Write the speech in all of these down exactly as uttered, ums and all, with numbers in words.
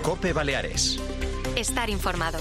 COPE Baleares. Estar informado.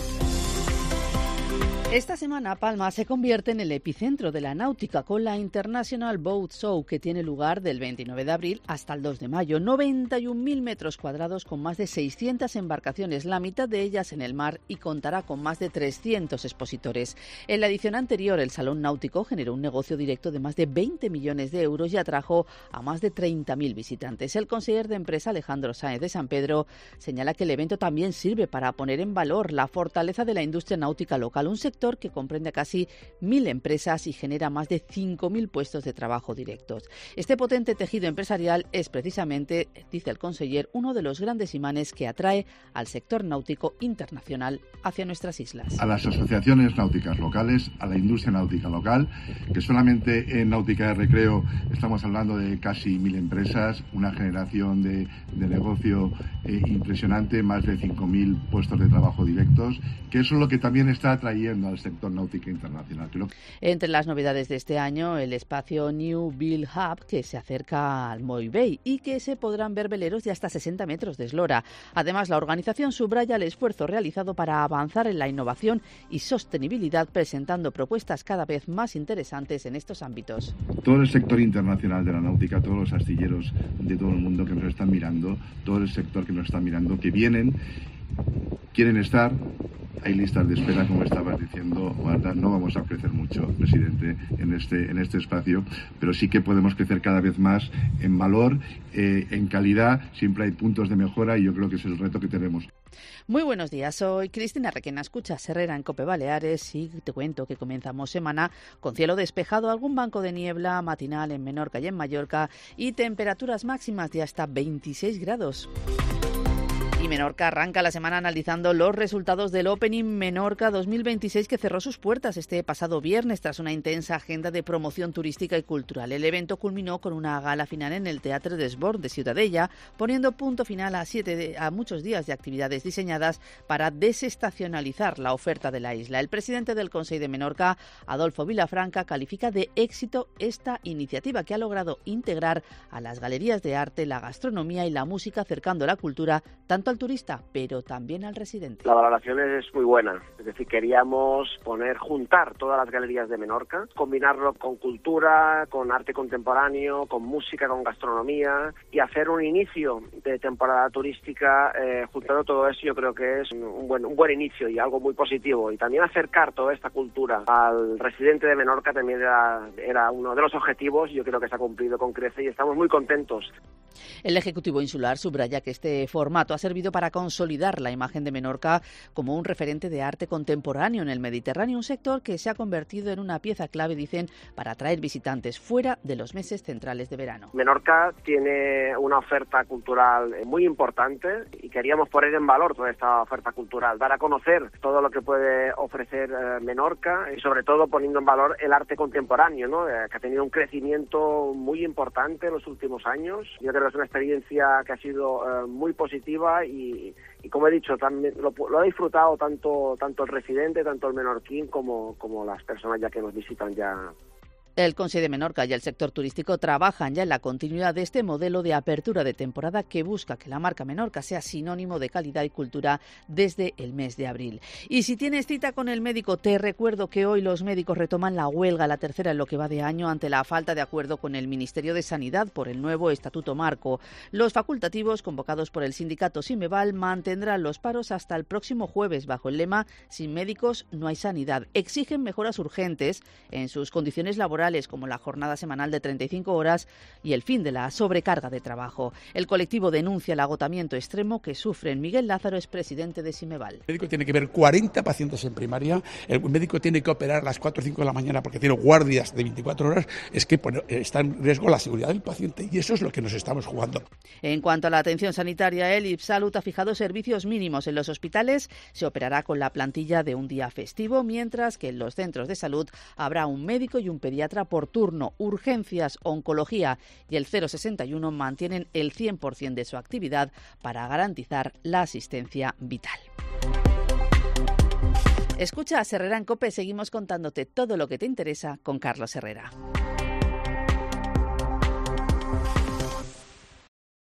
Esta semana Palma se convierte en el epicentro de la náutica con la International Boat Show, que tiene lugar del veintinueve de abril hasta el dos de mayo. noventa y un mil metros cuadrados con más de seiscientas embarcaciones, la mitad de ellas en el mar, y contará con más de trescientos expositores. En la edición anterior, el Salón Náutico generó un negocio directo de más de veinte millones de euros y atrajo a más de treinta mil visitantes. El conseller de Empresa, Alejandro Sáenz de San Pedro, señala que el evento también sirve para poner en valor la fortaleza de la industria náutica local, un sector que comprende casi mil empresas y genera más de cinco mil puestos de trabajo directos. Este potente tejido empresarial es precisamente, dice el conseller, uno de los grandes imanes que atrae al sector náutico internacional hacia nuestras islas. A las asociaciones náuticas locales, a la industria náutica local, que solamente en náutica de recreo estamos hablando de casi mil empresas, una generación de, de negocio eh, impresionante, más de cinco mil puestos de trabajo directos, que eso es lo que también está atrayendo al sector náutico internacional. Creo. Entre las novedades de este año, el espacio New Bill Hub, que se acerca al Moy Bay y que se podrán ver veleros de hasta sesenta metros de eslora. Además, la organización subraya el esfuerzo realizado para avanzar en la innovación y sostenibilidad, presentando propuestas cada vez más interesantes en estos ámbitos. Todo el sector internacional de la náutica, todos los astilleros de todo el mundo que nos están mirando, todo el sector que nos está mirando, que vienen, quieren estar. Hay listas de espera, como estabas diciendo, Marta. No vamos a crecer mucho, presidente, en este en este espacio, pero sí que podemos crecer cada vez más en valor, eh, en calidad. Siempre hay puntos de mejora y yo creo que ese es el reto que tenemos. Muy buenos días, soy Cristina Requena. Escuchas Herrera en COPE Baleares y te cuento que comenzamos semana con cielo despejado, algún banco de niebla matinal en Menorca y en Mallorca y temperaturas máximas de hasta veintiséis grados. Y Menorca arranca la semana analizando los resultados del Opening Menorca dos mil veintiséis, que cerró sus puertas este pasado viernes tras una intensa agenda de promoción turística y cultural. El evento culminó con una gala final en el Teatre des Bords de Ciutadella, poniendo punto final a, siete de, a muchos días de actividades diseñadas para desestacionalizar la oferta de la isla. El presidente del Consell de Menorca, Adolfo Vilafranca, califica de éxito esta iniciativa que ha logrado integrar a las galerías de arte, la gastronomía y la música, acercando la cultura tanto al turista, pero también al residente. La valoración es muy buena, es decir, queríamos poner, juntar todas las galerías de Menorca, combinarlo con cultura, con arte contemporáneo, con música, con gastronomía y hacer un inicio de temporada turística, eh, juntando todo eso. Yo creo que es un buen, un buen inicio y algo muy positivo, y también acercar toda esta cultura al residente de Menorca también era, era uno de los objetivos, y yo creo que se ha cumplido con creces y estamos muy contentos. El Ejecutivo Insular subraya que este formato ha servido para consolidar la imagen de Menorca como un referente de arte contemporáneo en el Mediterráneo, un sector que se ha convertido en una pieza clave, dicen, para atraer visitantes fuera de los meses centrales de verano. Menorca tiene una oferta cultural muy importante y queríamos poner en valor toda esta oferta cultural, dar a conocer todo lo que puede ofrecer eh, Menorca, y sobre todo poniendo en valor el arte contemporáneo, ¿no? Eh, que ha tenido un crecimiento muy importante en los últimos años. Yo creo que es una experiencia que ha sido eh, muy positiva y, y como he dicho, también lo, lo ha disfrutado tanto tanto el residente, tanto el menorquín como, como las personas ya que nos visitan ya. El Consell de Menorca y el sector turístico trabajan ya en la continuidad de este modelo de apertura de temporada que busca que la marca Menorca sea sinónimo de calidad y cultura desde el mes de abril. Y si tienes cita con el médico, te recuerdo que hoy los médicos retoman la huelga, la tercera en lo que va de año, ante la falta de acuerdo con el Ministerio de Sanidad por el nuevo Estatuto Marco. Los facultativos, convocados por el sindicato Simeval, mantendrán los paros hasta el próximo jueves bajo el lema «Sin médicos no hay sanidad». Exigen mejoras urgentes en sus condiciones laborales, como la jornada semanal de treinta y cinco horas y el fin de la sobrecarga de trabajo. El colectivo denuncia el agotamiento extremo que sufren. Miguel Lázaro es presidente de Simeval. El médico tiene que ver cuarenta pacientes en primaria, el médico tiene que operar a las cuatro o cinco de la mañana porque tiene guardias de veinticuatro horas, es que bueno, está en riesgo la seguridad del paciente, y eso es lo que nos estamos jugando. En cuanto a la atención sanitaria, el IPSalud ha fijado servicios mínimos en los hospitales. Se operará con la plantilla de un día festivo, mientras que en los centros de salud habrá un médico y un pediatra por turno. Urgencias, oncología y el cero sesenta y uno mantienen el cien por ciento de su actividad para garantizar la asistencia vital. Escucha a Herrera en COPE, seguimos contándote todo lo que te interesa con Carlos Herrera.